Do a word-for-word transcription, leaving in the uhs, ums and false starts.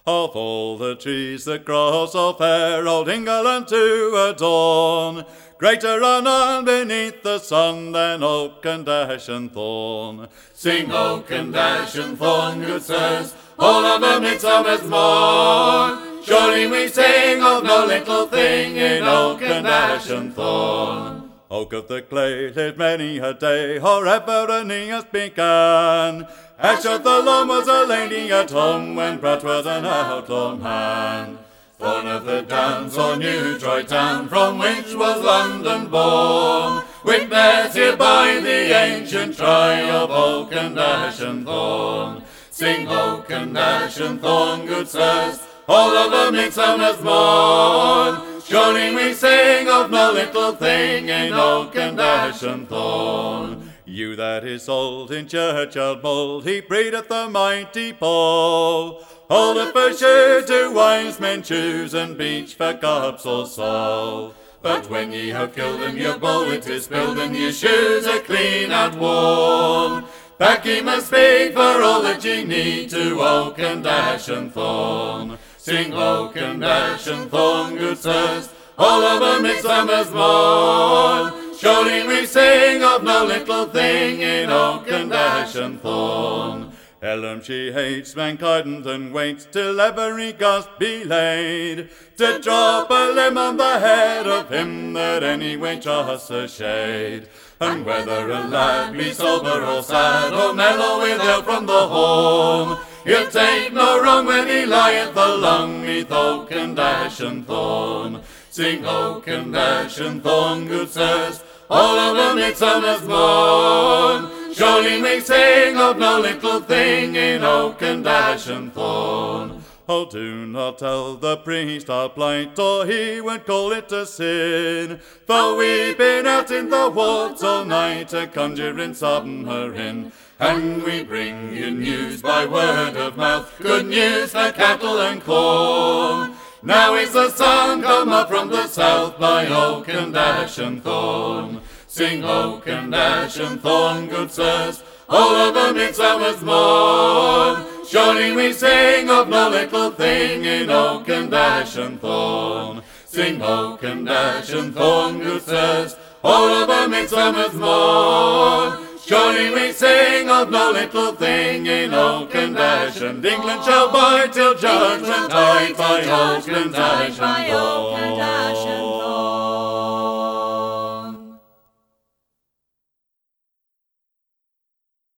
Of all the trees that grow so fair, old England to adorn, greater are none beneath the sun than oak and ash and thorn. Sing oak and ash and thorn, good sirs, all of a midsummer's morn. Surely we sing of no little thing in oak and ash and thorn. Oak of the clay lived many a day, or ever Aeneas began. Ash of the lawn was a lady at home when Pratt was an outlaw man. Thorn of the downs, or New Troy town, from which was London born. Witness here by the ancient tri of oak and ash and thorn. Sing oak and ash and thorn, good sirs, all of a midsummer's morn. Surely we sing of no little thing in oak and ash and thorn. Yew that is old in churchyard mould, he breedeth the mighty pole. Holdeth for shoe to wise men choose, and beech for cups or sole. But when ye have killed them, your bullet is spilled, and your shoes are clean and worn. Back ye must speak for all that ye need to oak and ash and thorn. Sing oak and ash and thorn, good sirs, all of a midsummer's morn. Surely we sing of no little thing in oak and ash and thorn. Ellum she hates mankind and waits till every gust be laid, to drop a limb on the head of him that anyway trusts a shade. And whether a lad be sober or sad, or mellow with ale from the horn, he'll take no wrong when he lieth along neath oak and ash and thorn. Sing oak and ash and thorn, good sirs, all of a midsummer's morn. Surely we sing of no little thing in oak and ash and thorn. Oh, do not tell the priest our plight, or he would call it a sin. For we've been out in the woods all night, a conjuring submarine. And we bring you news by word of mouth, good news for cattle and corn. Now is the sun come up from the south by oak and ash and thorn. Sing oak and ash and thorn, good sirs, all of a midsummer's morn. Surely we sing of no little thing in oak and ash and thorn. Sing oak and ash and thorn, good sirs, all of a midsummer's morn. Surely we sing of no little thing in oak and ash, and England shall bide till judgment tide by oak and ash and thorn.